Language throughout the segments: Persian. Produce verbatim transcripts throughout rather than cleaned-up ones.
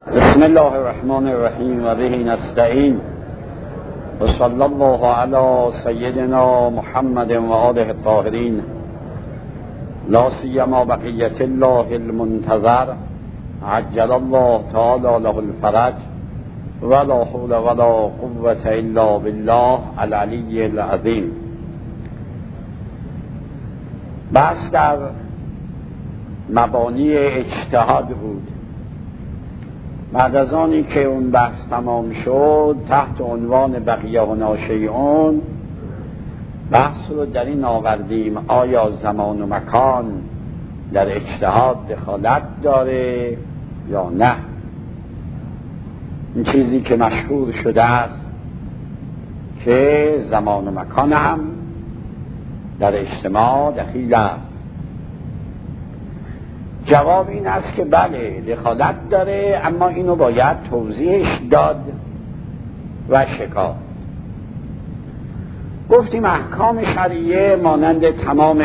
بسم الله الرحمن الرحیم و به نستعین و صلی الله علی سیدنا محمد و آله الطاهرین لا سیما بقیة الله المنتظر عجل الله تعالی له الفرج ولا حول ولا قوة الا بالله العلی العظیم. بحث در مبانی اجتهاد بود. بعد از آنی که اون بحث تمام شد، تحت عنوان بقیه و ناشیعون بحث رو در این آوردیم: آیا زمان و مکان در اجتهاد دخالت داره یا نه؟ این چیزی که مشهور شده است که زمان و مکان هم در اجتماع دخیل است. جواب این است که بله، دخالت داره، اما اینو باید توضیحش داد و شکافت. گفتیم احکام شرعیه مانند تمام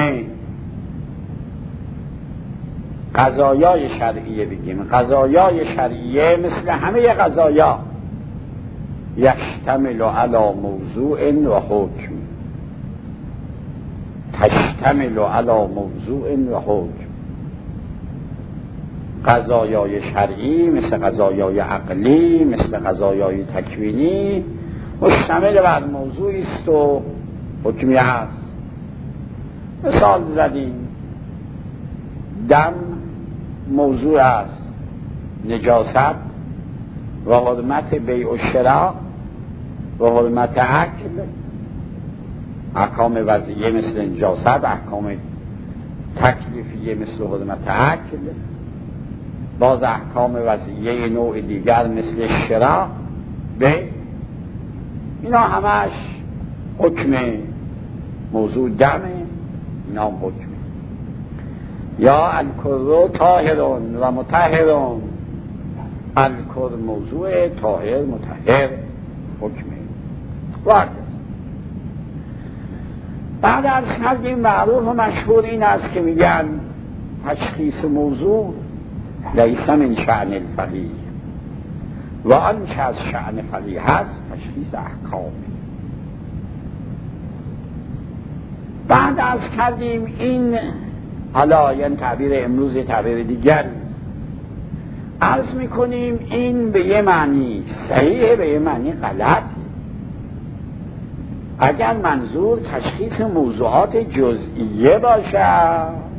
قضایای شرعیه، بگیم قضایای شرعیه مثل همه قضایا یشتمل علی موضوع و حکم، تشتمل علی موضوع و حکم. قضایای شرعی مثل قضایای عقلی، مثل قضایای تکوینی مشتمل بر موضوعی است و حکمی هست. مثال زدیم، دم موضوع است، نجاست و حرمت بیع و شراء و حرمت اکل، احکام وضعیه مثل نجاست، احکام تکلیفیه مثل حرمت اکل، باز احکام وضعیه نوع دیگر مثل شراء به اینا همش حکم موضوع دمه، اینا هم حکمه. یا الکر طاهرون و مطهرون، الکر موضوع، طاهر مطهر حکمه. وقت بعد از کردیم معروف و مشهور این است که میگن تشخیص موضوع لیس من شأن الفقیه و آنچه از شأن فقیه هست تشخیص احکام. بعد از کردیم این حالا یعنی تعبیر امروز تعبیر دیگر است. عرض میکنیم این به یه معنی صحیحه، به یه معنی غلطه. اگر منظور تشخیص موضوعات جزئیه باشه،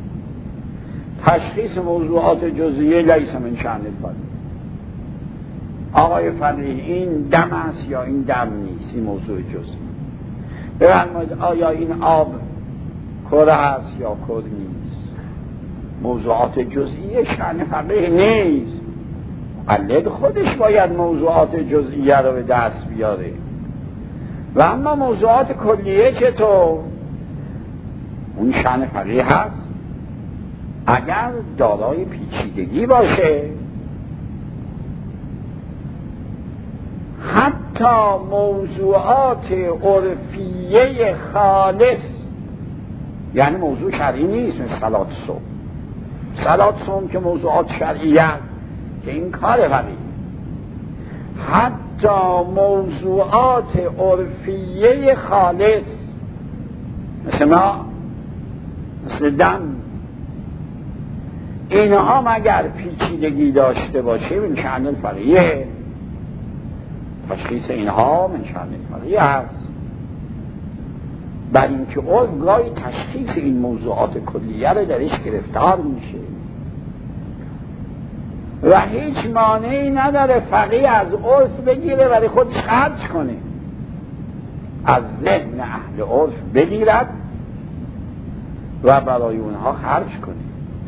تشخیص موضوعات جزئیه لیس من شأن الفقیه. آقای فقیه این دم است یا این دم نیست، این موضوع جزئی. بفرمایید آیا این آب کره است یا کره نیست، موضوعات جزئیه شأن فقیه نیست. مقلد خودش باید موضوعات جزئیه رو به دست بیاره. و اما موضوعات کلیه چطور؟ اون شأن فقیه هست. اگر دارای پیچیدگی باشه، حتی موضوعات عرفیه خالص، یعنی موضوع شرعی نیست، مثل صلات صبح. صلات صبح که موضوعات شرعی است که این کار فقیه. حتی موضوعات عرفیه خالص مثل ما، مثل دم، اینها مگر پیچیدگی داشته باشه من شأن الفقیه. تشخیص اینها من شأن الفقیه هست. بر اینکه عرف گاهی تشخیص این موضوعات کلیه رو درش گرفتار میشه و هیچ مانعی نداره فقیه از عرف بگیره ولی خودش خرج کنه، از ذهن اهل عرف بگیرد و برای اونها خرج کنه.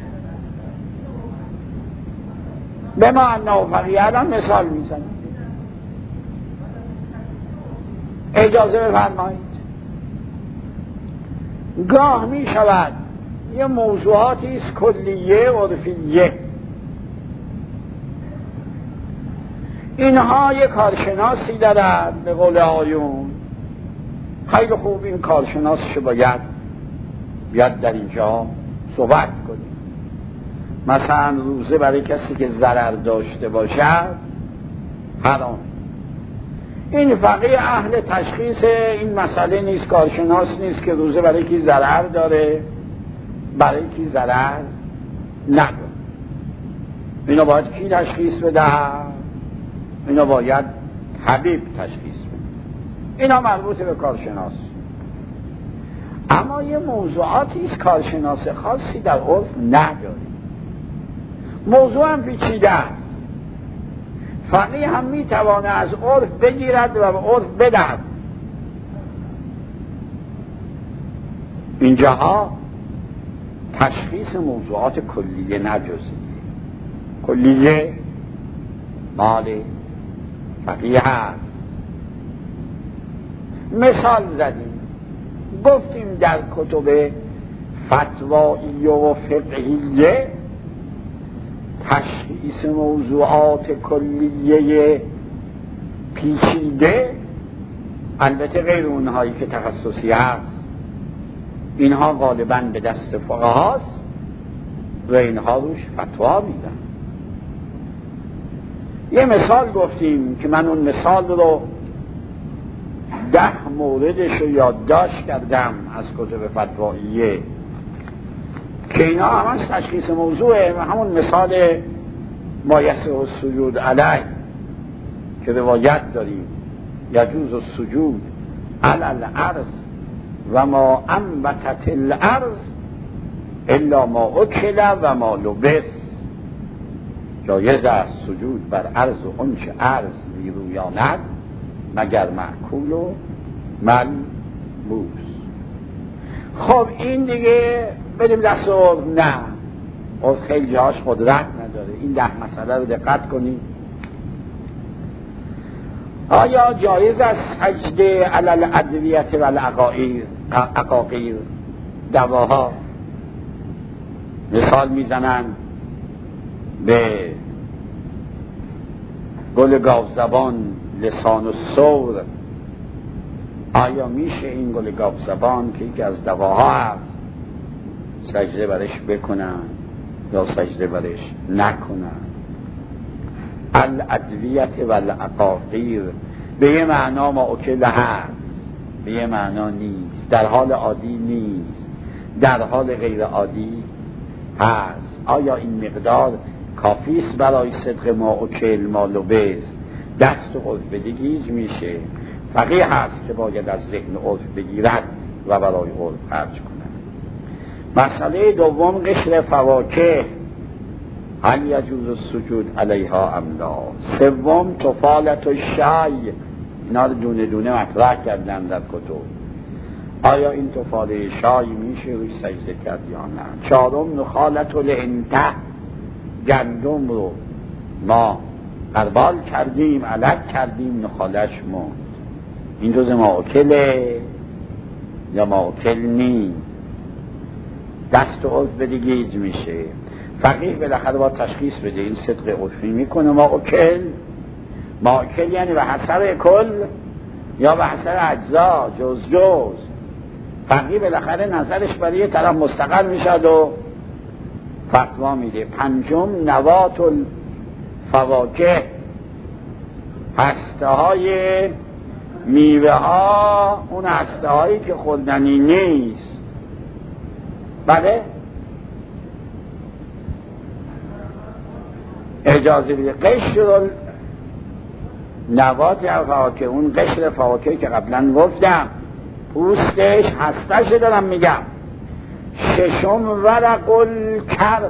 به ما انه فقیه الان مثال میزنم. اجازه بفرمایید، گاه می شود یه موضوعاتی است کلیه عرفیه، اینها یه کارشناسی دارن، به قول آیون خیلی خوب این کارشناسش باید بیاد در اینجا صحبت کنیم. مثلا روزه برای کسی که ضرر داشته باشد حرام. این فقیه اهل تشخیص این مسئله نیست، کارشناس نیست که روزه برای کی ضرر داره برای کی ضرر نداره. اینا باید کی تشخیص بده؟ اینا باید طبیب تشخیص بده. اینا مربوط به کارشناس. اما یه موضوعاتی است کارشناس خاصی در عرف نداره. موضوع هم پیچیده است. فقیه هم میتوانه از عرف بگیرد و به عرف بدهد. اینجاها تشخیص موضوعات کلیه نجزیه. کلیه مال فقیه هست. مثال زدیم، گفتیم در کتب فتوایی و فقهیه تشخیص موضوعات کلیه پیچیده، البته غیر اونهایی که تخصصی هست، اینها غالباً به دست فقهاست و اینها روش فتوا میدن. یه مثال گفتیم که من اون مثال رو ده موردش رو یادداشت کردم از کتب فتواییه که اینا همه تشخیص موضوعه و همون مثال مایسه السجود علیه که روایت داریم یجوز السجود علی الارض و ما انبتت الارض الا ما اکل و ما لبس. جایز است سجود بر عرض و آنچه عرض میرویاند مگر معکول و ملبوس. خب این دیگه بریم دست عرف؟ نه، عرف خیلی جاش قدرت نداره. این ده مسئله رو دقت کنید. آیا جایز است سجده علی الادویه و العقاقیر، دواها؟ مثال میزنن به گل گاوزبان، لسان و ثور. آیا میشه این گل گاوزبان که یکی از دواها هست سجده برش بکنن یا سجده برش نکنن؟ الادویه و العقاقیر به یه معنا ما اکل هست، به یه معنا نیست، در حال عادی نیست، در حال غیر عادی هست. آیا این مقدار کافیست برای صدق ما اکل ما لبس؟ دست و عرف بدگیج میشه. فقیه هست که باید از ذهن عرف بگیرد و برای عرف خرج کند. مسئله دوم قشر فواکه، هل یجوز السجود علیها ام لا؟ سوم تفالت و شای، اینا رو دونه دونه مطرح کردن در کتب. آیا این تفاله شای میشه روی سجده کرد یا نه؟ چهارم نخالت و لعنته، گندم رو ما قربال کردیم، علک کردیم، نخالش موند. این جز ماکله یا ماکل نی؟ دست و عرف بدگیج میشه. فقیه بالاخره با تشخیص بده این صدق عرفی میکنه ماکل. ماکل یعنی به حسب کل یا به حسب اجزا، جز جز. فقیه بالاخره نظرش برای یه طرف مستقر میشد و فتوا میده. پنجم نوات الفواکه، هسته های میوه ها، اون هسته هایی که خوردنی نیست. بله اجازه بده. قشر نوات الفواکه، اون قشر فواکه که قبلا گفتم، پوستش هستش دارم میگم. ششم ورق الکرم،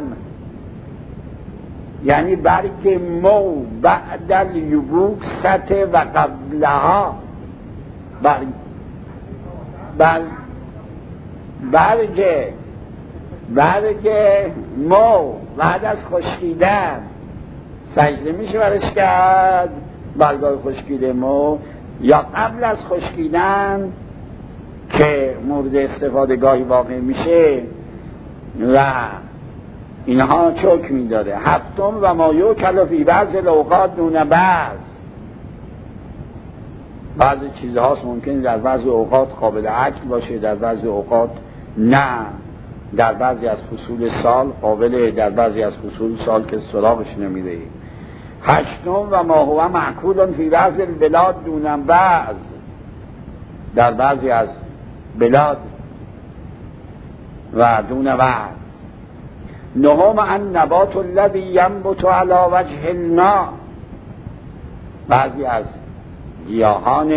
یعنی برگ مو بعد الیبوست و قبلها. برگ برگ برگ برگ مو بعد از خشکیدن سجده میشه برش کرد؟ برگای خشکیده مو یا قبل از خشکیدن که مورد استفاده گاهی واقع میشه و اینها چک میداره. هفتم و مایو کلافی بعض الاوقات نون بعض، بعض چیزهاست ممکنه در بعض اوقات قابل اکل باشه، در بعض اوقات نه. در بعضی از فصول سال قابله، در بعضی از فصول سال که سراغش نمیره. هشتم و ما هو معکول فی بعض البلاد دون بعض، در بعضی از بلاد و دون بعض. نهم ان نبات الذی ینبت علی وجه الماء، بعضی از گیاهان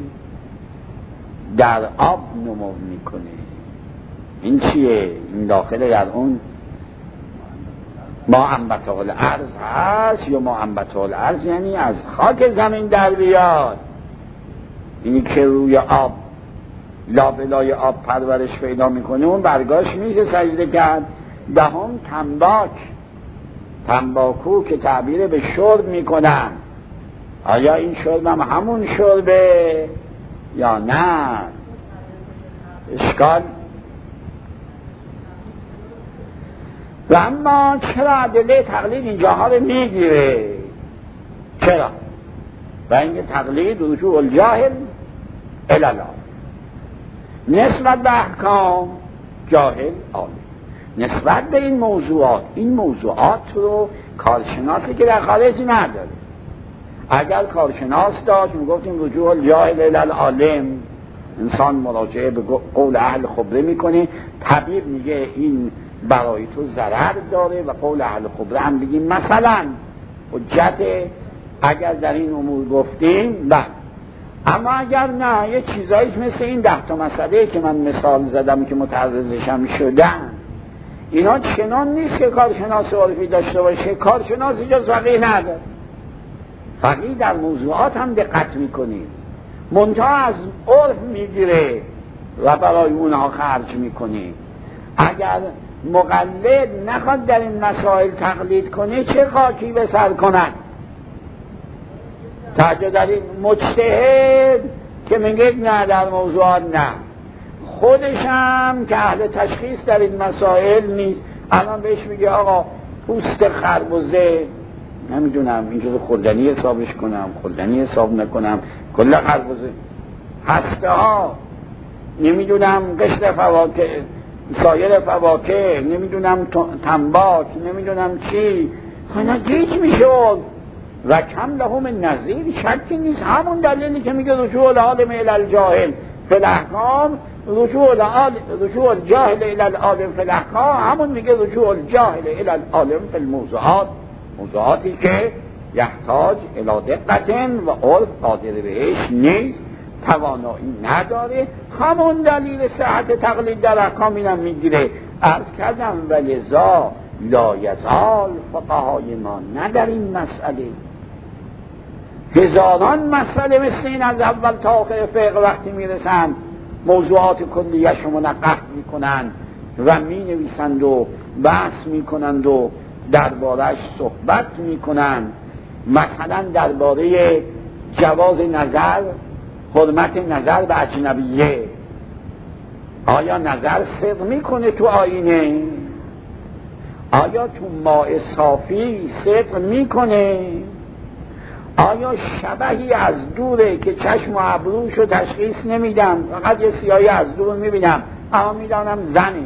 در آب نمو میکنه. این چیه؟ این داخل در اون ما انبت الارض هست، یا ما انبت الارض یعنی از خاک زمین در بیاد. اینی که روی آب لابلای آب پرورش پیدا میکنه، اون برگاش میشه سجده کرد. دهم تنباک، تنباکو که تعبیر به شرب میکنن. آیا این شرب هم همون شربه یا نه؟ اشکال. و اما چرا ادله تقلید اینجاها رو میگیره؟ چرا؟ و اینکه تقلید رجوع الجاهل الی العالم، نسبت به احکام جاهل عالم، نسبت به این موضوعات. این موضوعات رو کارشناسی که در خارج نداره. اگر کارشناس داشت میگفتیم رجوع الجاهل الی العالم، انسان مراجعه به قول اهل خبره میکنه، طبیب میگه این برای تو ضرر داره و قول اهل خبره هم بگیم مثلا حجت اگر در این امور گفتیم. بله، اما اگر نه، یه چیزایش مثل این ده تا مسئله که من مثال زدم که متعرضشم شدن، اینا چنان نیست که کارشناس عرفی داشته باشه. کارشناس جز فقیه نداره. فقیه در موضوعات هم دقت میکنه، منتها از عرف میگیره و برای اونها خرج میکنه. اگر مقلد نخواد در این مسائل تقلید کنه، چه خاکی به سر کند؟ تاجه در این مجتهد که میگه نه در موضوعات نه، خودش هم که اهل تشخیص در این مسائل نیست. الان بهش میگه آقا پوست خربزه نمیدونم اینجور خوردنی حسابش کنم، خوردنی حساب نکنم، کل خربزه، هسته ها نمیدونم، قشر فواکه، سایر فواکه، نمیدونم تنباک، نمیدونم چی، اینا گیج میشه و کم لهم نظیر. شکی نیست همون دلیلی که میگه رجوع العالم الی الجاهل فی الاحکام، رجوع رجوع الجاهل الی العالم فی الاحکام، همون میگه رجوع الجاهل الی العالم فی الموضوعات، موضوعاتی که یحتاج الی دقت و عرف قادر بهش نیست، توانایی نداره. همون دلیل صحت تقلید در احکام اینم میگیره. عرض کردم ولذا لا یزال فقهای ما نه در این مسئله، هزاران مسئله مثل این از اول تا آخر فقه وقتی میرسن موضوعات کلیه‌اش رو منقح میکنن و مینویسند و بحث میکنند و درباره‌اش صحبت میکنند. مثلا درباره جواز نظر، حرمت نظر به اجنبیه، آیا نظر صدق میکنه تو آینه؟ آیا تو ماء صافی صدق میکنه؟ آیا شبهی از دوره که چشم و ابروش رو تشخیص نمیدم، فقط یه سیاهی از دور میبینم اما میدانم زنه،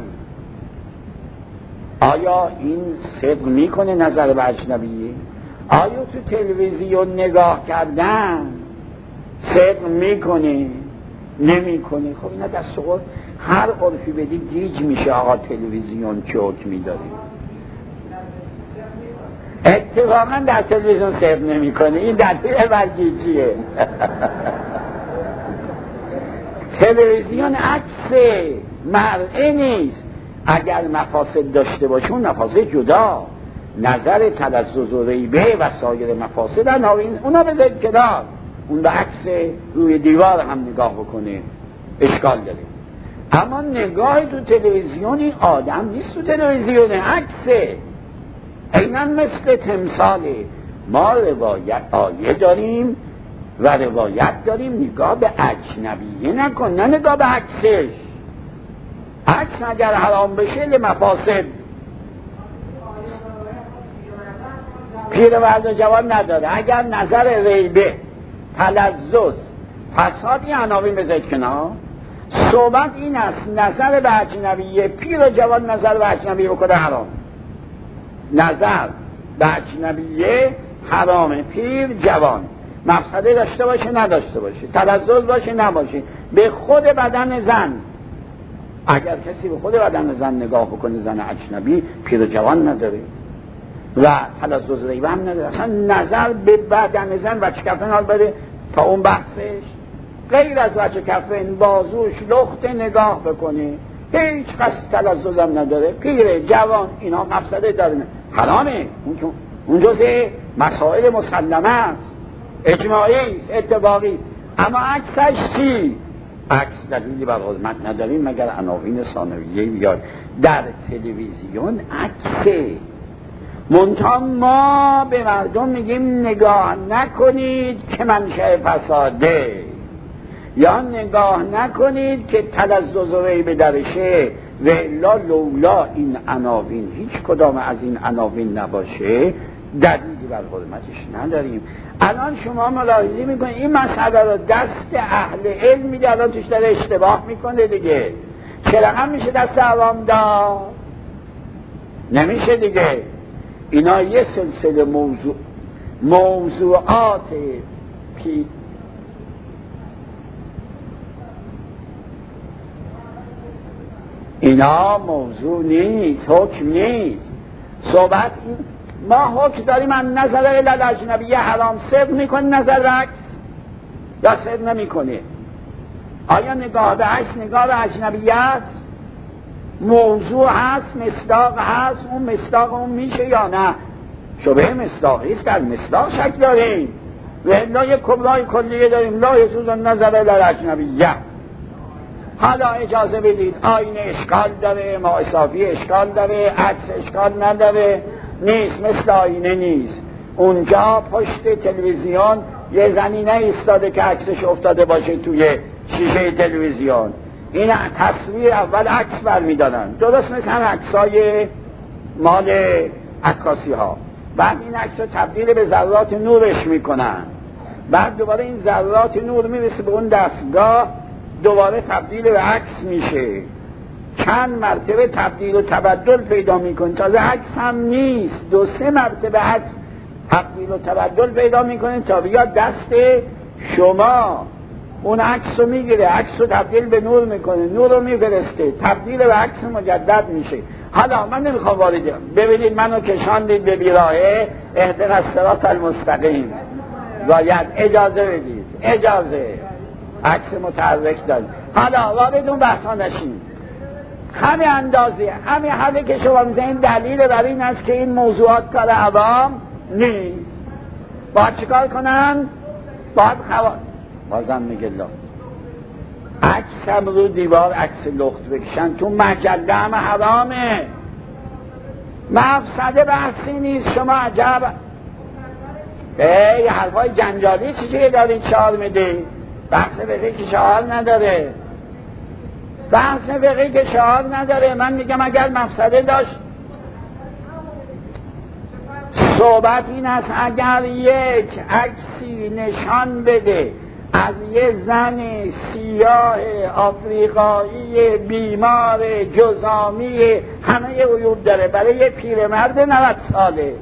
آیا این صدق میکنه نظر به اجنبیه؟ آیا تو تلویزیون نگاه کردن صدق میکنه نمیکنه؟ خب اینا دست و هر عرفی بدی گیج میشه. آقا تلویزیون چه حکمی داره؟ اتفاقا در تلویزیون صدق نمیکنه، این دلیل برگیجیه. تلویزیون عکس مرئه نیست. اگر مفاسد داشته باشه اون مفاسد جدا، نظر تلذذ و ریبه و سایر مفاسد اونا بذارید کنار، اون به عکس روی دیوار هم نگاه بکنه اشکال داره. اما نگاه تو تلویزیونی آدم نیست، تو تلویزیون عکسه. اینا مثل تمثاله. ما روایت آیه داریم و روایت داریم، نگاه به اجنبیه نکن، نه نگاه به عکسش. عکس اگر حرام بشه لمفاسد، پیرمرد و جوان نداره. اگر نظر ریبه، تلذذ، فساد، این عناوین بذارید کنار. صحبت این است نظر به اجنبیه، پیر و جوان نظر به اجنبیه بکنه حرام. نظر به اجنبیه حرامه، پیر جوان، مفسده داشته باشه نداشته باشه، تلذذ باشه نباشه، به خود بدن زن. اگر کسی به خود بدن زن نگاه بکنه، زن اجنبی، پیر جوان نداره و تلذذ ریبه هم نداره، اصلا نظر به بدن زن و چه کفن حال بده تا اون بحثش غیر از وجه کفن، بازوش، لخت نگاه بکنه، هیچ قصد تلذذ هم نداره، پیر جوان، اینا مفسده داره، حرامه. اون جزء مسائل مسلمه است، اجماعی است، اتفاقی است. اما عکسش چی؟ عکس دلیلی بر حرمت نداریم مگر عناوین ثانویه بیاد در تلویزیون عکسه. منتها ما به مردم میگیم نگاه نکنید که منشأ فساده، یا نگاه نکنید که تلذذ و ریبه درشه، و الا لولا این عناوین، هیچ کدام از این عناوین نباشه دلیلی بر حرمتش نداریم. الان شما ملاحظه میکنید این مسئله رو دست اهل علم میده، الان توش داره اشتباه میکنه دیگه. چرا هم میشه دست عوام داد؟ نمیشه دیگه. اینا یه سلسله موضوع موضوعات پی اینا موضوع نیست، حکم نیست. صحبت این ما حکم داریم من نظر الال اجنبیه حرام، صدق میکنه نظر عکس یا صدق نمیکنه؟ آیا نگاه به عکس نگاه به اجنبیه است؟ موضوع هست، مصداق هست، اون مصداق اون میشه یا نه؟ شبه مصداقی است، در مصداق شک داریم و الا یک کبرای کلیه داریم، لا یجوز نظر الال اجنبیه. حالا اجازه بدید آینه اشکال داره، ماء صافی اشکال داره، عکس اشکال نداره، نیست، مثل آینه نیست. اونجا پشت تلویزیون یه زنی نایستاده که عکسش افتاده باشه توی شیشه تلویزیون، این تصویر اول عکس برمیدارن، درست مثل هم عکسای مال عکاسی ها، بعد این عکس رو تبدیل به ذرات نورش میکنن، بعد دوباره این ذرات نور میرسه به اون دستگاه، دوباره تبدیل به عکس میشه، چند مرتبه تبدیل و تبدل پیدا میکنه، تازه عکس هم نیست، دو سه مرتبه عکس تبدیل و تبدل پیدا میکنه تا بیاد دست شما، اون عکس رو میگیره، عکس رو تبدیل به نور میکنه، نور رو میفرسته، تبدیل به عکس مجدد میشه. حالا من نمیخوام واردم، ببینید منو کشاندید به بیراهه، اهدنا الصراط المستقیم، باید اجازه بدید، اجازه، عکس متحرک دارید. حالا وارد اون بحثا نشیم، همه اندازه، همه حرفی که شما میزنید دلیل برای این است که این موضوعات کار عوام نیست. باید چیکار کنن؟ باید خوا... بازم میگه لا عکس هم رو دیوار عکس لخت بکشن تو مجله هم حرامه، مفسده بحثی نیست. شما عجب ای حرفای جنجالی چیزی دارید چهار میدید، بحث فقهی که شعار نداره، بحث فقهی که شعار نداره. من میگم اگر مفسده داشت، صحبت این است اگر یک عکسی نشان بده از یه زن سیاه آفریقایی بیمار جزامی، همه عیوب داره، برای یه پیرمرد نود ساله،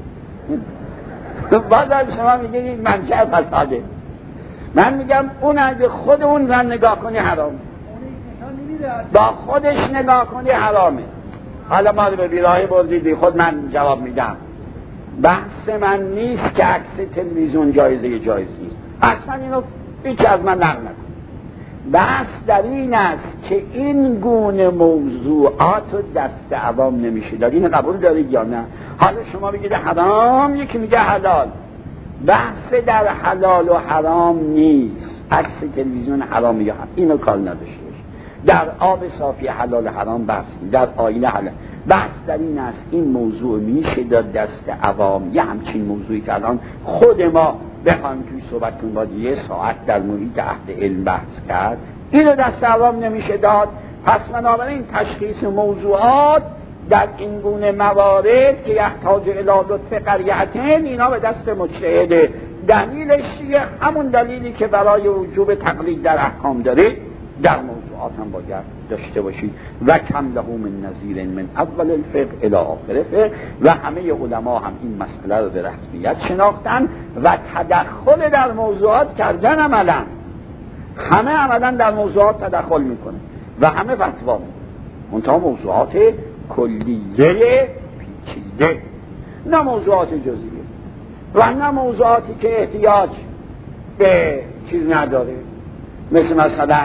بازم شما میگید منشأ فساده. من میگم اون اگه خود اون زن نگاه کنی حرامه، با خودش نگاه کنی حرامه. حالا ما رو به بیراهه بردیدی، خود من جواب میدم. بحث من نیست که عکس تلویزیون جایزه جایز نیست، اصلا اینو هیچ از من نقل نکن. بحث در این است که این گونه موضوعات رو دست عوام نمیشه داد. این قبول دارید یا نه؟ حالا شما بگید حرام، یکی میگه حلال. بحث در حلال و حرام نیست، عکس تلویزیون حرام یا حرام، اینو کار نداشته باشه. در آب صافی حلال حرام بحث، در آینه حلال بحث در این است این موضوع میشه داد دست عوام. یه همچین موضوعی که الان خود ما بخوایم توی صحبت کنیم باید یه ساعت در محیط اهل علم بحث کرد، اینو دست عوام نمیشه داد. پس بنابراین تشخیص موضوعات در این گونه موارد که یحتاج الی لطف قریحتین، اینا به دست مجتهده. دلیلش چیه؟ همون دلیلی که برای وجوب تقلید در احکام داره در موضوع موضوعات هم باید داشته باشید. و کم له من نظیر من اول الفقه الی آخر فقه. و همه علما هم این مسئله رو به رسمیت شناختن و تدخل در موضوعات کردن. عملا همه عملا در موضوعات تدخل میکنه و همه فتوا میکنه، منتها موضوعات کلیه پیچیده، نه موضوعات جزئیه و نه موضوعاتی که احتیاج به چیز نداره، مثل مثلا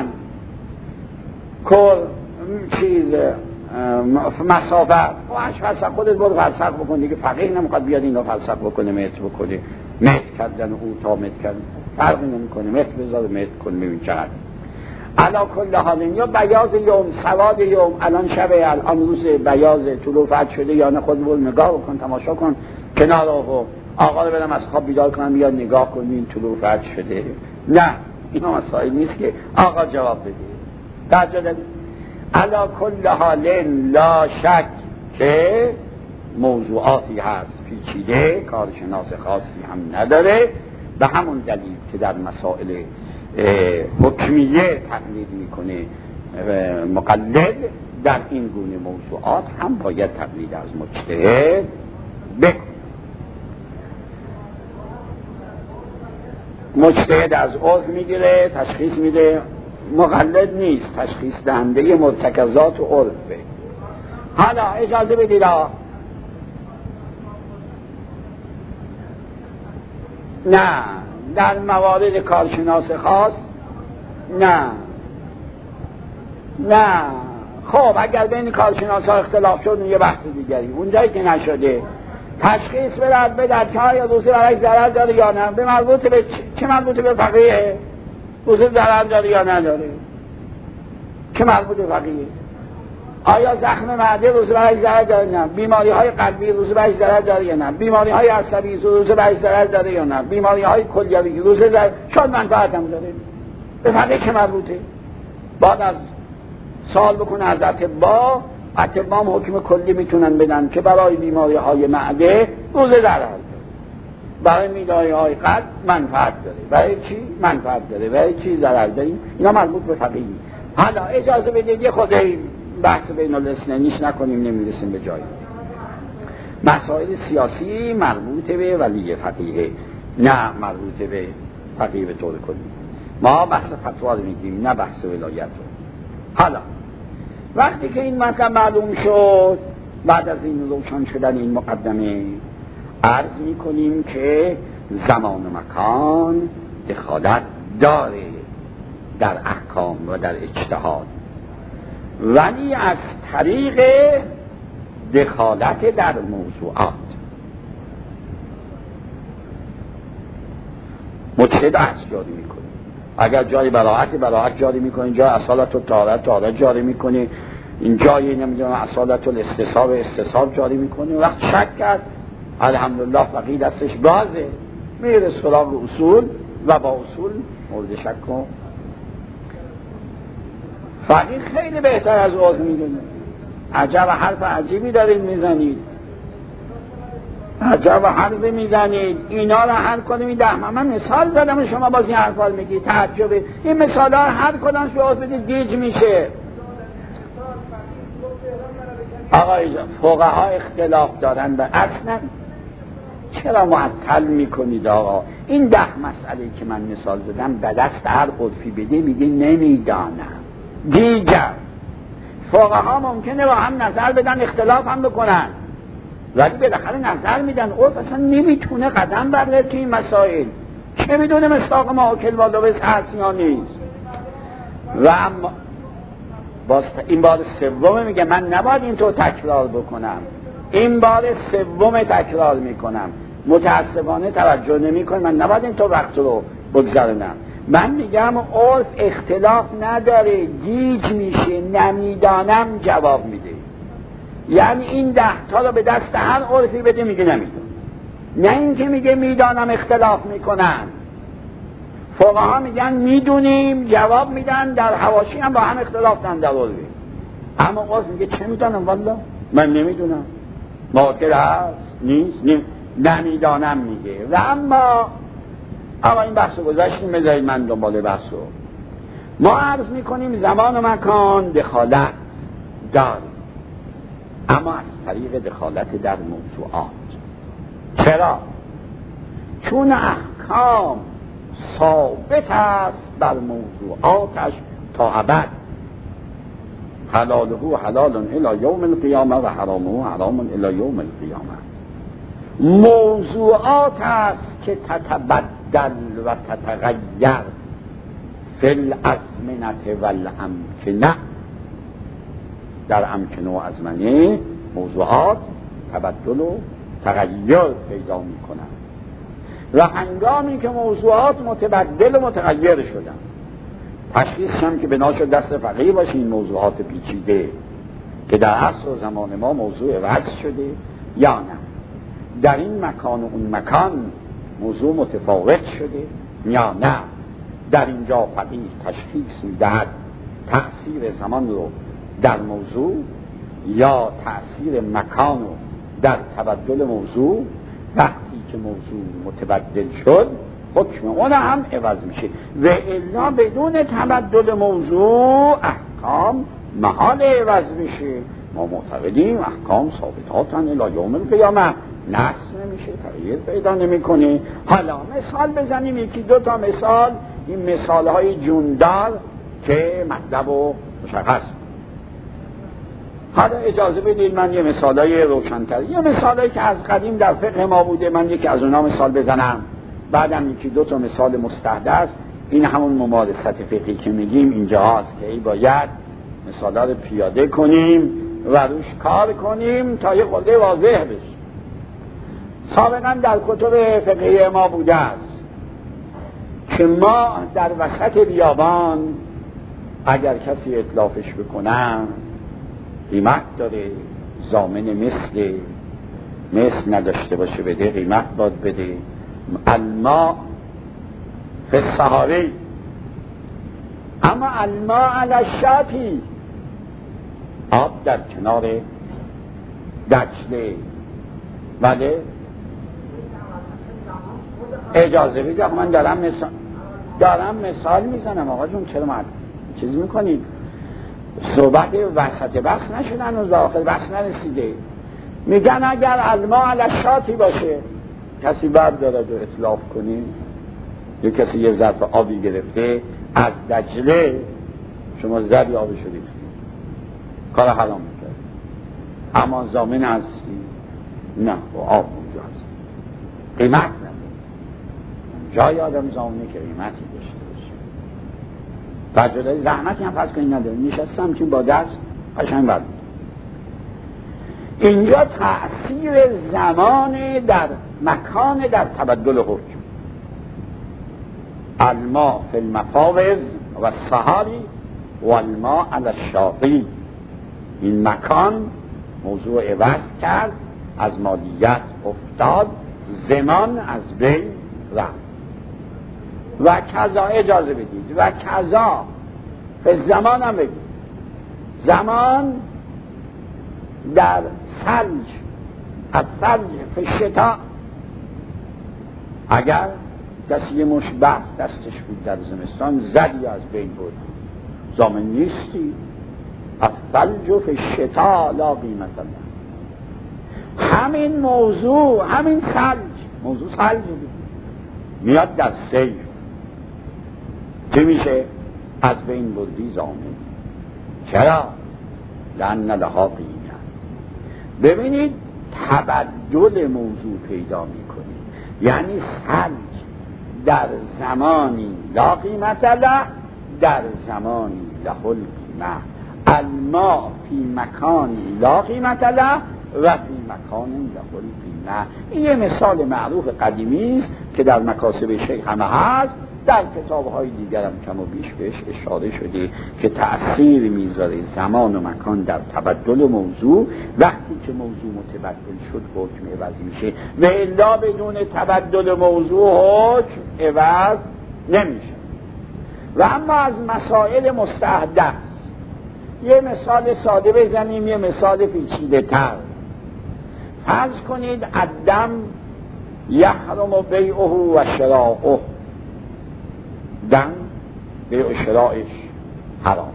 کل چیز مسافت واش فلسفه. خودت برو فلسفه بکن دیگه، فقیه نمیخواد بیاد اینو فلسفه بکنه، متر بکنه، متر کردن او تا متر کردن فرقی نمیکنه، متر بذاره متر کن ببین چقدر. علا کل حال یا بیاض یوم سواد یوم، الان شبه، الان روز بیاض، طلوع فجر شده یا نه، خود برو نگاه بکن، تماشا کن، کنار آقا آقا رو بدم از خواب بیدار کنم بیاد نگاه کنین طلوع فجر شده. نه، اینا مسائل نیست که آقا جواب بده. تعجب علا کل حال لا شک که موضوعاتی هست پیچیده، کارشناس خاصی هم نداره، به همون دلیل که در مسائل حکمیه تقلید میکنه مقلد، در این گونه موضوعات هم باید تقلید از مجتهد بکنه. مجتهد از عرف میگیره تشخیص میده، مقلد نیست، تشخیص دهنده مرتکزات و عرفه. حالا اجازه بدید نه در موارد کارشناس خاص نه نه خب اگر بین کارشناس ها اختلاف شد یه بحث دیگری، اونجایی که نشده تشخیص بدد بدد که آیا روزه برای ضرر داره یا نه. به مربوط به چه مربوط به فقیه؟ روزه ضرر داره یا نداره؟ که مربوط به فقیه. آیا زخم معده روزه برای ضرر داره یا نه؟ بیماری های قلبی روزه برای ضرر داره یا نه؟ بیماری های عصبی روزه برای ضرر داره یا نه؟ بیماری های کلیوی روزه ضرر شاید منفعت هم داره. به فقیه که مربوطه. بعد از سوال بکنه از اطباء، اطباء هم حکم کلی میتونن بدن که برای بیماری های معده روزه ضرر داره، برای بیماری های قلب منفعت داره، برای چی منفعت داره، برای چی ضرر داره. اینا مربوط به فقیه. حالا اجازه بدید یه خودی بحث بین الاثنینیش نکنیم، نمیرسیم به جایی. مسائل سیاسی مربوط به ولی فقیه، نه مربوط به فقیه به طور کلی. ما بحث فتوا رو میگیم نه بحث ولایت رو. حالا وقتی که این مطلب معلوم شد، بعد از این روشن شدن این مقدمه، عرض میکنیم که زمان و مکان دخالت داره در احکام و در اجتهاد، ولی از طریق دخالت در موضوعات. مجتهد عرض جاری میکنه، اگر جای براعت براعت جاری میکنه، جای اصالت و طهارت طهارت جاری میکنه، این جایی نمیدونم اصالت و استصحاب استصحاب جاری میکنه. وقت شک کرد الحمدلله فقیه دستش بازه، میره سراغ اصول و با اصول مورد شک کن. فقیه خیلی بهتر از عرف میدونه. عجب حرف عجیبی دارید میزنید، عجب حرف میزنید، اینا رو حل کنیم. این ده من مثال زدم شما باز این حرفا رو میگی، تعجبه. این مثال ها هر کدامش به عرف بدید گیج میشه. آقای جان فقها اختلاف دارن و اصلا چرا معطل میکنید آقا؟ این ده مسئله که من مثال زدم به دست هر عرفی بده میگه نمیدانم. دیگر فقها ممکنه با هم نظر بدن، اختلاف هم بکنن، ولی بالاخره نظر میدن. عرف اصلا نمیتونه قدم برداره تو این مسائل. چه میدونه مصداق ماکل والوز هست یا نیست؟ و اما باز این بار سومه میگه من نباید اینطور تکرار بکنم، این بار سوم تکرار میکنم، متاسفانه توجه نمیکنه، من نباید اینطور وقت رو بگذارنم. من میگم عرف اختلاف نداره، گیج میشه، نمیدانم جواب میده. یعنی این ده تا رو به دست هر عرفی بده میگه نمیدونم، نه اینکه میگه میدانم اختلاف میکنن. فقها میگن میدونیم، جواب میدن، در حواشی هم با هم اختلاف دارن در عرفی. اما عرف میگه چه میدانم والله من نمیدونم، باطل هست نیست نیم. نمیدانم میگه. و اما اما این بحث رو گذاشتیم، بذارید من دنبال بحث رو. ما عرض میکنیم زمان و مکان دخالت داریم، اما از طریق دخالت در موضوعات. چرا؟ چون احکام ثابت است بر موضوعاتش تا ابد. حلاله حلال الی یوم القیامه و حرامه حرام الی یوم القیامه. موضوعات است که تتبدل و تتغیر فی الازمنه و الامکنه. در امکنه و ازمنه موضوعات تبدل و تغییر پیدا می کنند و هنگامی که موضوعات متبدل و متغیر شدن، تشخیص هم که بنا شد دست فقیه باشه این موضوعات پیچیده که در عصر و زمان ما موضوع وضع شده یا نه، در این مکان و اون مکان موضوع متفاوت شده یا نه. در اینجا فقیه تشخیص میدهد تأثیر زمان رو در موضوع یا تأثیر مکان رو در تبدل موضوع. وقتی که موضوع متبدل شد حکم اون هم عوض میشه و الا بدون تبدل موضوع احکام محال عوض میشه. ما معتقدیم احکام ثابتاتن الی یوم القیامه، نسخ نمیشه، تغییر پیدا نمیکنه. حالا مثال بزنیم، یکی دو تا مثال، این مثال های جوندار که مطلب و مشخص. حالا اجازه بدید من یه مثالای روشن‌تر، یه مثالایی که از قدیم در فقه ما بوده، من یکی از اونها مثال بزنم، بعدم یکی دو تا مثال مستحدث. این همون ممارست فقهی که میگیم اینجا هست که ای باید مثالا رو پیاده کنیم و روش کار کنیم تا یه خورده واضح بشه. سابقا در کتب فقهی ما بوده است که ما در وسط بیابان اگر کسی اتلافش بکنن قیمت داره، ضامن مثل مثل نداشته باشه بده قیمت باید بده. الماء فی الصحاری، اما الماء علی الشاطئ، آب در کنار دجله. بله اجازه بده من دارم مثال دارم مثال میزنم. آقا جون چرا من چیز میکنید؟ صحبت وسط بحث نشدن و داخل بحث نرسیده. میگن اگر الماء علی الشاطئ باشه، کسی بردارد و اتلاف کنی، یا کسی یه ظرف آبی گرفته از دجله، شما زدی آبی شدید، کار حرام میکرد، اما ضامن هستی؟ نه، و آب اونجا هست، قیمت نداره. جای آدم ضامنه که قیمتی داشته باشه. تجربه زحمتی هم پس کنی نداره، نشستم چون با دست قشنگ برد. اینجا تأثیر زمان در مکان در تبدل حکم. الماء فی المفاوض و الصحاری و الماء علی الشاطئ. این مکان موضوع عوض کرد، از مالیت افتاد، زمان از بین رفت. و کذا اجازه بدید و کذا به زمان هم بگید. زمان در ثلج، از ثلج فی شتا، اگر کسی یه مشت برف دستش بود در زمستان زدی از بین بود، ضامن نیستی. الثلج فی شتا لا قیمت له. همین موضوع، همین ثلج، موضوع ثلج میاد در سیف، چه میشه؟ از بین بردی ضامن. چرا؟ لأن لها قیمت. ببینید تبدل موضوع پیدا میکنی، یعنی ثلج در زمانی لا قیمت له، در زمانی له القیمه. الماء فی مکانی لا قیمت له و فی مکان له القیمه. این یه مثال معروف قدیمی است که در مکاسب شیخ همه هست، در کتاب‌های دیگر هم کم و بیش بهش اشاره شده که تأثیر میذاره زمان و مکان در تبدل موضوع. وقتی که موضوع متبدل شد حکم عوض میشه و الا بدون تبدل موضوع حکم عوض نمیشه. و اما از مسائل مستحدث یه مثال ساده بزنیم، یه مثال پیچیده تر. فرض کنید الدم یحرم بیعه و شراؤه، دم بیع و شرائش حرام.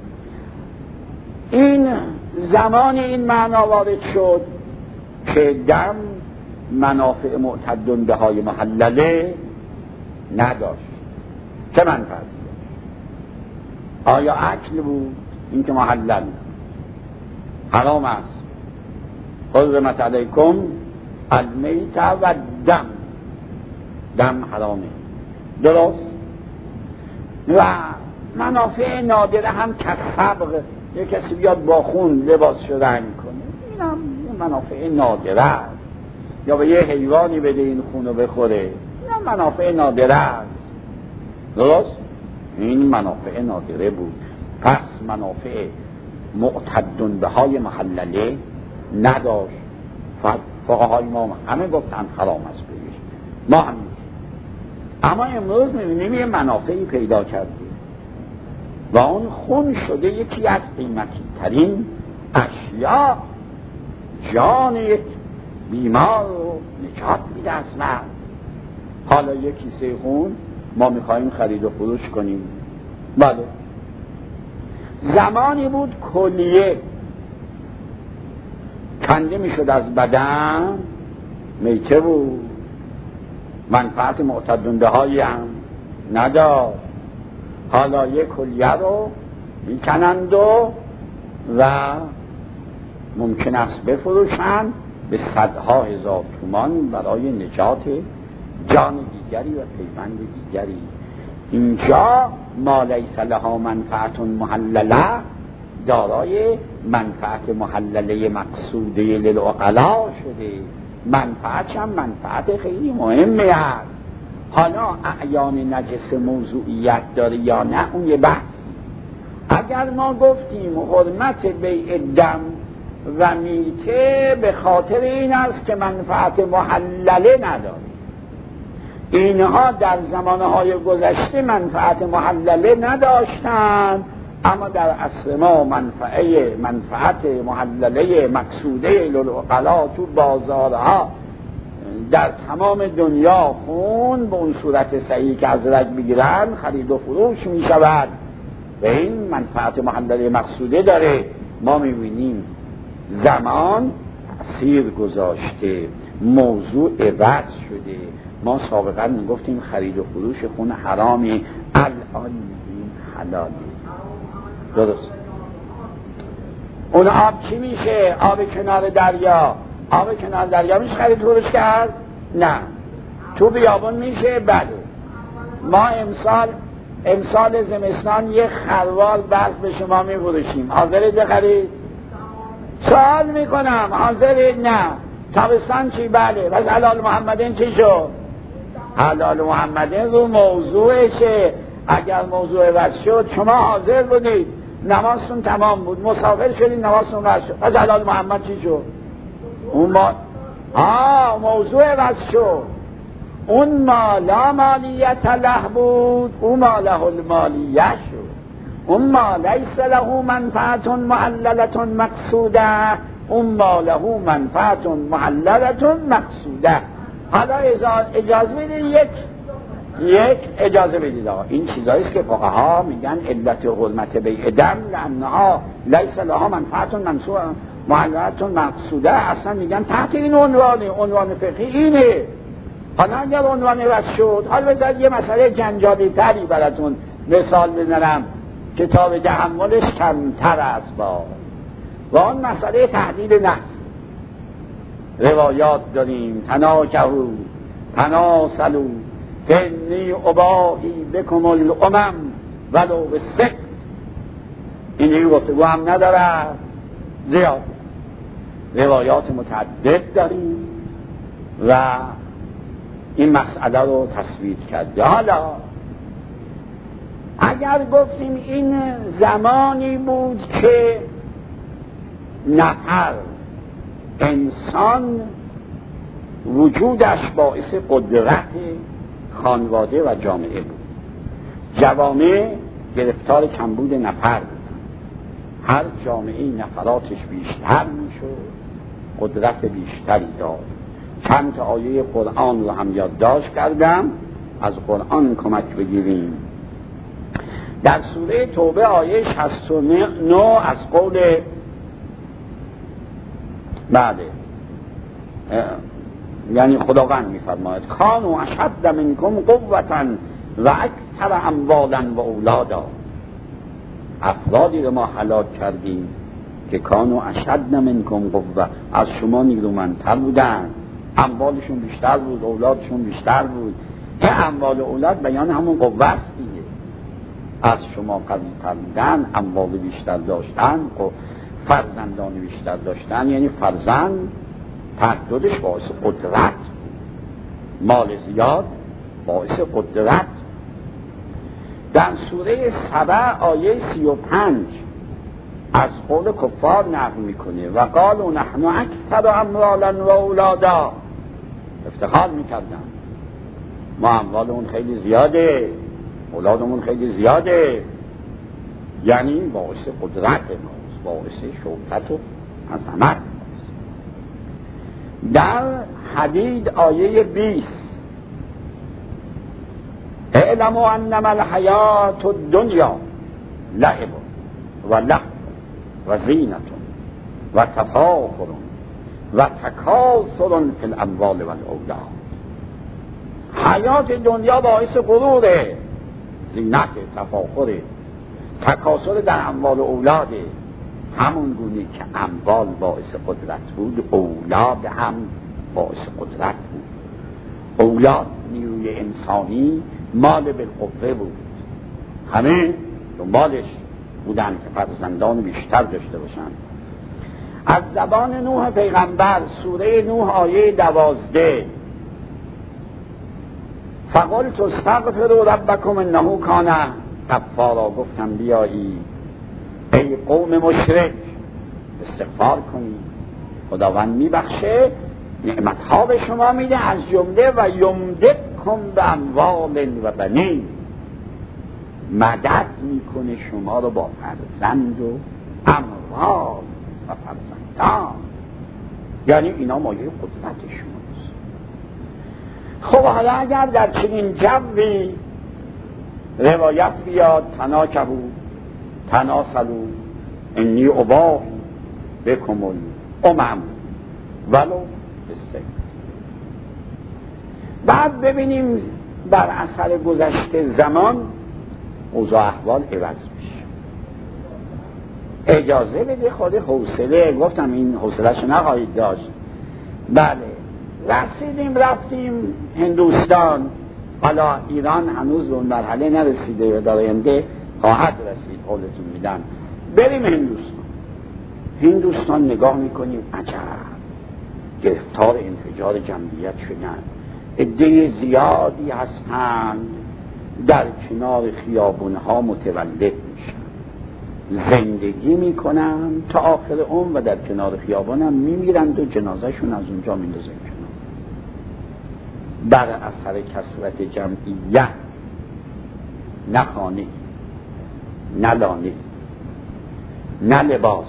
این زمان این معنا وارد شد که دم منافع معتدن به های محلله نداشت. چه منفعتی داشت؟ آیا اکل بود؟ این که محلل حرام است. حرمت علیکم المیت و دم، دم حرامه، درست. و منافع نادره هم کسبق، یک کسی بیاد با خون لباس رنگ کنه، این هم منافع نادره است. یا به یه حیوانی بده این خون رو بخوره، این هم منافع نادره است، درست. این منافع نادره بود. پس منافع معتدن به های محلله نداشت. فقهای ما همه گفتن حرام است بگیش، ما هم میگیم. اما امروز میبینیم یه منافعی پیدا کرده و اون خون شده یکی از قیمتی ترین اشیا. جان یک بیمار رو نجات میده از مرگ. حالا یک کیسه خون ما میخواییم خرید و فروش کنیم. بله، زمانی بود کلیه کنده میشد از بدن، میته بود، منفعت معتدنده هایی هم نداشت. حالا یک کلیه رو میکنند و و ممکن است بفروشند به صدها هزار تومان برای نجات جان دیگری و پیوند دیگری. اینجا ما لیس لها منفعت محلله دارای منفعت محلله مقصوده للعقلا شده. منفعت هم منفعت خیلی مهمه است. حالا اعیان نجس موضوعیت داره یا نه اون یه بحث. اگر ما گفتیم حرمت بیع دم و میته به خاطر این است که منفعت محلله نداره، اینها در زمانهای گذشته منفعت محلله نداشتند، اما در عصر ما منفعه منفعت محلله مقصوده للعقلا تو بازارها در تمام دنیا خون به اون صورت صحیح که از رگ میگیرن خرید و فروش می شود و این منفعت محلله مقصوده داره. ما میبینیم زمان تأثیر گذاشته، موضوع عوض شده. ما سابقا میگفتیم خرید و فروش خون حرامی، الان میگیم حلالی. درست. اون آب چی میشه؟ آب کنار دریا. آب کنار دریا میشه خرید فروش کرد؟ نه. تو بیابون میشه؟ بله. ما امسال امسال زمستان یه خروار برف به شما میفروشیم، حاضرید بخرید؟ سوال میکنم، حاضرید؟ نه. تابستان چی؟ بله. بس حلال محمدین چی شد؟ حلال محمدین رو موضوعشه. اگر موضوع وضع شد شما حاضر بودید، نمازتون تمام بود، مسافر شدید، نمازتون وضع شد، از حلال محمد چی شد؟ اون ما آه موضوع وضع شد. اون ما لا مالیت له بود، اون ما له المالیه شد. اون ما لیس له منفعت محللت مقصوده، اون ما له منفعت محللت مقصوده. حالا اجازه بدید یک یک اجازه بدید آقا، این چیزایی است که فقها میگن علت حرمت بیع دم لانها لیس لها منفعت منصوبه محللت مقصوده، اصلا میگن تحت این عنوان عنوان فقهی اینه. حالا اگر عنوان وضع شد، حالا بذارید یه مسئله جنجالی تری براتون مثال بزنم کتاب تحملش کمتر است با و اون مسئله تحلیل نفس. روایات داریم تناکهو تناسلو فنی اباهی بکم الامم ولو به سکت. این یه گفتگو هم نداره، زیاد روایات متعدد داریم و این مسئله رو تصویر کرده. حالا اگر گفتیم این زمانی بود که نفر انسان وجودش باعث قدرت خانواده و جامعه بود، جوامع گرفتار کمبود نفر بود، هر جامعه نفراتش بیشتر میشد، قدرت بیشتری داشت. چند تا آیه قرآن رو هم یادداشت کردم، از قرآن کمک بگیریم. در سوره توبه آیه شصت و نه از قول بعد یعنی خداوند می‌فرماید کانوا اشد منکم قوة و اکثر اموالا و اولادا. افرادی رو ما هلاک کردیم که کانوا اشد منکم قوة، از شما نیرومندتر بودن، اموالشون بیشتر بود، اولادشون بیشتر بود. این اموال و اولاد بیان همون قوه است دیگه. از شما قوی‌تر بودن، اموال بیشتر داشتن، فرزندان بیشتر داشتن، یعنی فرزند تعددش باعث قدرت، مال زیاد باعث قدرت. در سوره سبع آیه سی و پنج از قول کفار نقل میکنه و قالوا نحن اکثر اموالا و اولادا، افتخار میکردن ما اموالمون خیلی زیاده، اولادمون خیلی زیاده، یعنی باعث قدرت ماست، باعث شوکت و عظمت. در حدید آیه بیست اعلموا انما الحیات الدنیا لعب و لهو و زینت و تفاخر و تکاثر فی الاموال و الاولاد. حیات دنیا باعث غروره، زینت، تفاخر، تکاثر در اموال و اولاده. همون گونه که اموال باعث قدرت بود، اولاد هم باعث قدرت بود. اولاد نیروی انسانی مال بالقوه بود، همه دنبالش بودن که فرزندان بیشتر داشته باشن. از زبان نوح پیغمبر سوره نوح آیه دوازده فقلت استغفروا ربکم انه کان غفارا، گفتم بیایی ای قوم مشرک استغفار کنید، خداوند میبخشه، نعمتها به شما میده، از جمله و یمددکم به اموال و بنین، مدد میکنه شما رو با فرزند و اموال و فرزندان، یعنی اینا مایه قدرت شماست. خب حالا اگر در چنین جوی روایت بیاد تناکبو تناسلو انی اباهی بکم الامم ولو بالسیف، بعد ببینیم بر اثر گذشته زمان اوضاع احوال عوض میشه. اجازه بده خود حوصله، گفتم این حوصله‌شو نخواهید داشت. بله رسیدیم رفتیم هندوستان، حالا ایران هنوز به اون مرحله نرسیده و در آینده خواهد رسید، قولتون میدم. بریم هندوستان. هندوستان نگاه میکنیم عجب گرفتار انفجار جمعیت شدن، عده زیادی هستند در کنار خیابونها متولد میشن، زندگی میکنن تا آخر عمر و در کنار خیابان هم میمیرند و جنازهشون از اونجا میندازن کنار. بر اثر کثرت جمعیت نه خانه نه لانه نه لباس،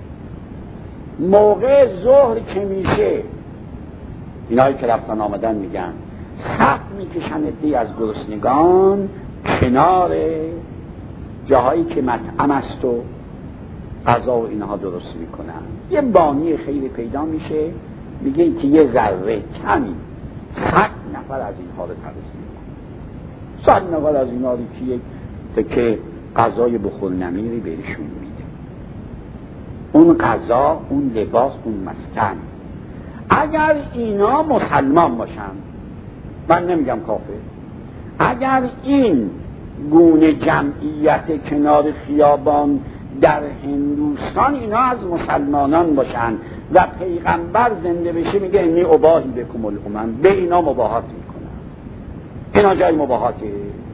موقع ظهر که میشه اینایی که رفتن آمدن میگن صف میکشن عده‌ای از گرسنگان کنار جاهایی که مطعم است و غذا و اینها درست میکنن. یه بانی خیلی پیدا میشه، میگه که یه ذره کمی صد نفر از اینها رو ترسیم میکنن، صد نفر از اینها رو که یک تکه غذای بخور نمیری بهشون میده، اون غذا، اون لباس، اون مسکن. اگر اینا مسلمان باشن، من نمیگم کافر، اگر این گونه جمعیت کنار خیابان در هندوستان اینا از مسلمانان باشن و پیغمبر زنده بشه میگه انی اباهی بکم الامم، به اینا مباهات میکنن. اینا جای مباهاته؟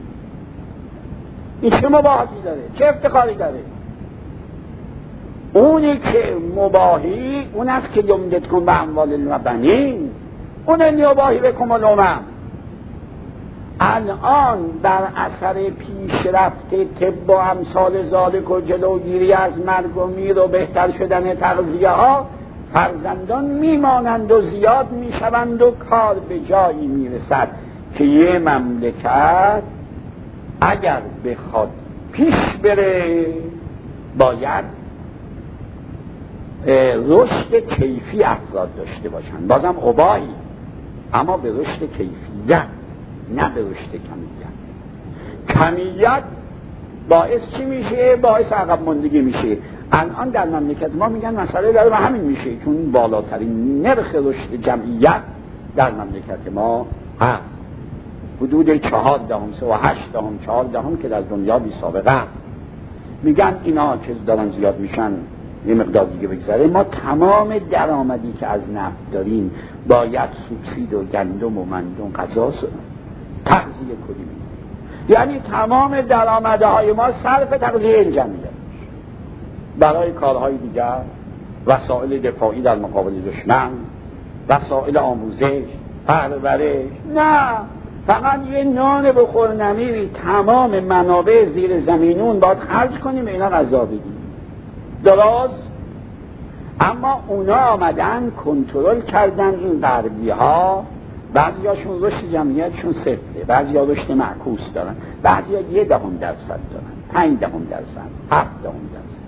این چه مباهاتی داره؟ چه افتخاری داره؟ اونی که مباهی اون است که یمدد کن به اموال و بنین، اون انی اباهی بکم الامم. الان بر اثر پیشرفت طب و امثال ذالک و جلوگیری از مرگ و میر و بهتر شدن تغذیه ها، فرزندان میمانند و زیاد میشوند و کار به جایی میرسد که یه مملکت اگر بخواد پیش بره باید رشد کیفی افراد داشته باشن، بازم ابایی، اما به رشد کیفیت نه به رشد کمیت. کمیت باعث چی میشه؟ باعث عقب ماندگی میشه. الان در مملکت ما میگن مسئله داره و همین میشه، چون بالاترین نرخ رشد جمعیت در مملکت ما هست، حدود چهار دهم سه و هشت دهم چهار دهم که در دنیا بی سابقه است. میگن اینا که دارن زیاد میشن یه مقدار دیگه بگذره، ما تمام درآمدی که از نفت داریم باید سوبسید و گندم و مندم غذا تغذیه کنیم، یعنی تمام درآمدهای ما صرف تغذیه این جمعیت برای کارهای دیگر، وسایل دفاعی در مقابل دشمن، وسایل آموزش، پرورش، نه فقط یه نان بخور نمیری، تمام منابع زیر زمینون باید خرج کنیم اینا غذا بدیم. درست؟ اما اونا آمدن کنترل کردن این غربی ها، بعضی هاشون رشد جمعیتشون صفره، بعضی ها رشد معکوس دارن، بعضی ها یه دهم درصد دارن، پنج دهم درصد، هفت دهم درصد،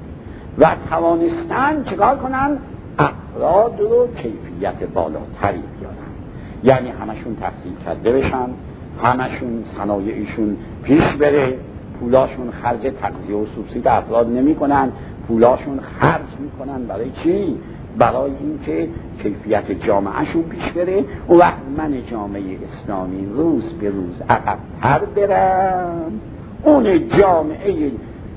و توانستن چکار کنن؟ افراد رو کیفیت بالاتری بیارن، یعنی همشون تحصیل کرده بشن، همشون صنایعشون پیش بره، پولاشون خرج تغذیه و سوبسید افراد نمی کنن، پولاشون خرج می کنن برای چی؟ برای اینکه کیفیت جامعهشون پیش بره. و وقت من جامعه اسلامی روز به روز عقب‌تر برم، اون جامعه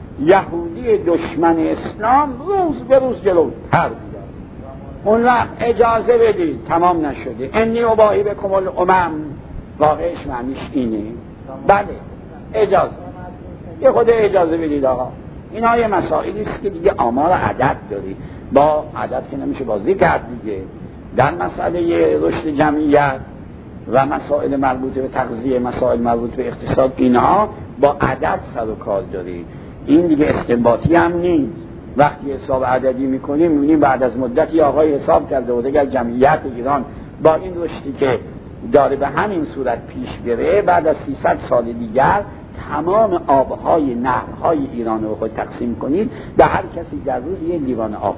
یهودی دشمن اسلام روز به روز جلوتر بیاد. اون وقت اجازه بدید، تمام نشده، انی اباهی بکم الامم، واقعش معنیش اینه. بله اجازه، یه خود اجازه بدید آقا، اینا یه مسائلی است که دیگه آمار عدد داری، با عدد که نمیشه بازی کرد دیگه. در مسئله رشد جمعیت و مسائل مربوط به تغذیه، مسائل مربوط به اقتصاد، اینها با عدد سر و کار داری، این دیگه استنباطی هم نیست. وقتی حساب عددی میکنیم میبینیم بعد از مدتی آقای حساب کرده و دیگر جمعیت ایران با این رشدی که داره به همین صورت پیش بره، بعد از سیصد سال دیگر تمام آبهای نهرهای ایران رو خود تقسیم کنید، به هر کسی در روز یه لیوان آب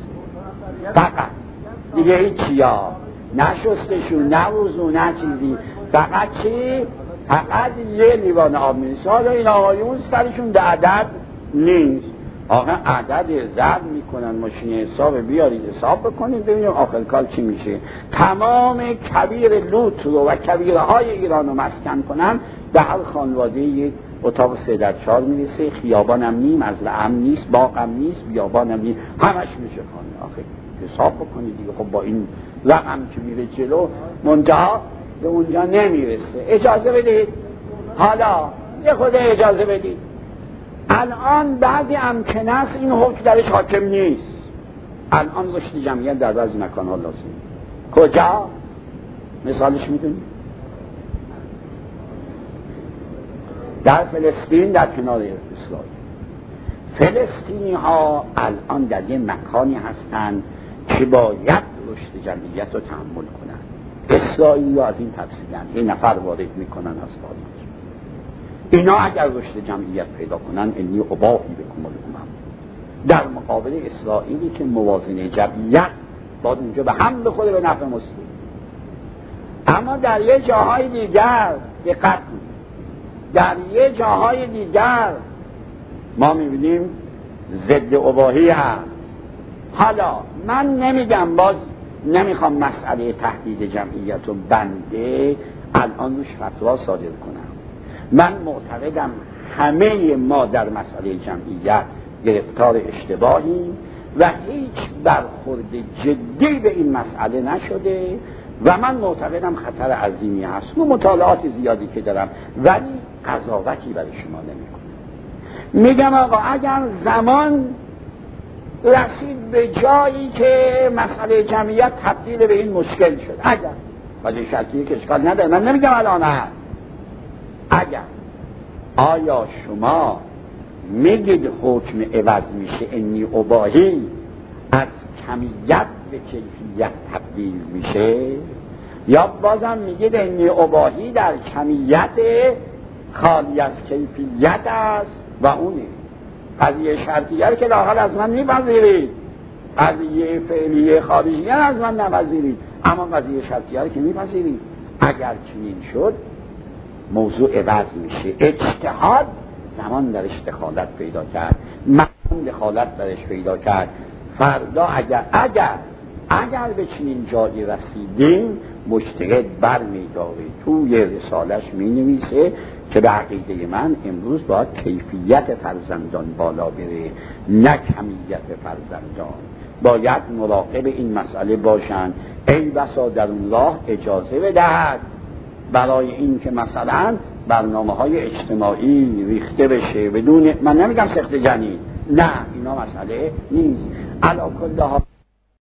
میرسه فقط، دیگه هیچی ها، نه شستشون، نه وضو، نه چیزی، فقط چی؟ فقط یه لیوان آب میرسه. حالا این آقایون سرشون به عدد نیست، آقا عدد ضرب میکنن، ماشین حساب بیارید حساب بکنید ببینیم آخر کار چی میشه. تمام کبیر لوت رو و کبیرهای ایران رو مسکن کنن، به هر خانواده یک اتاق سه در چهار میرسه، خیابان هم نیم، از لعم نیست، باغ هم نیست، بیابان هم نیست، همش میشه خانه. آخر حساب بکنید دیگه، خب با این رقم که میره جلو منتها به اونجا نمیرسه. اجازه بدید، حالا یه خود اجازه بدید، الان بعضی امکنه است این حکم درش حاکم نیست، الان رشد جمعیت در بعضی مکان‌ها لازم. کجا؟ مثالش میدونید؟ در فلسطین، در کنار اسرائیل. فلسطینی ها الان در یه مکانی هستند که باید رشد جمعیت رو تحمل کنن. اسرائیل رو از این تفسیرن، یه نفر وارد میکنن از خارج. اینا اگر رشد جمعیت پیدا کنن، انی اباهی بکم الامم، در مقابل اسرائیلی که موازنه جمعیت باید اونجا به هم بخوره به نفع مسلم. اما در یه جاهای دیگر دقت کنید، در یه جاهای دیگر ما میبینیم ضد اباهی هست. حالا من نمیگم، باز نمیخوام مسئله تهدید جمعیت رو بنده الان روش فتوا صادر کنم. من معتقدم همه ما در مسئله جمعیت گرفتار اشتباهیم و هیچ برخورد جدی به این مسئله نشده و من معتقدم خطر عظیمی هست. و مطالعات زیادی که دارم ولی قضاوتی برای شما نمیکنم. میگم آقا اگر زمان رسید به جایی که مسئله جمعیت تبدیل به این مشکل شد، اگر ولی شرطی که اشکال نداره، من نمیگم الان هست، اگر آیا شما میگید حکم عوض میشه، انی اباهی از کمیت به کیفیت تبدیل میشه، یا بازم میگید انی اباهی در کمیت خالی از کیفیت است و اونه قضیه شرطیه که لااقل از من میپذیرید، قضیه فعلیه خارجیه از من نپذیرید، اما قضیه شرطیه که میپذیرید. اگر چنین شد موضوع عوض میشه. اجتهاد زمان درش دخالت پیدا کرد، مفهوم دخالت درش پیدا کرد. فردا اگر اگر اگر به چنین جایی رسیدیم مجتهد برمی‌داره توی رسالش مینویسه که به عقیده من امروز باید کیفیت فرزندان بالا بره نه کمیت فرزندان. باید مراقب این مسئله باشن. ای بسا در اون راه اجازه بدهد برای این که مثلا برنامه های اجتماعی ریخته بشه بدون، من نمیگم سخت جنین، نه اینا مسئله نیست. علی کل حال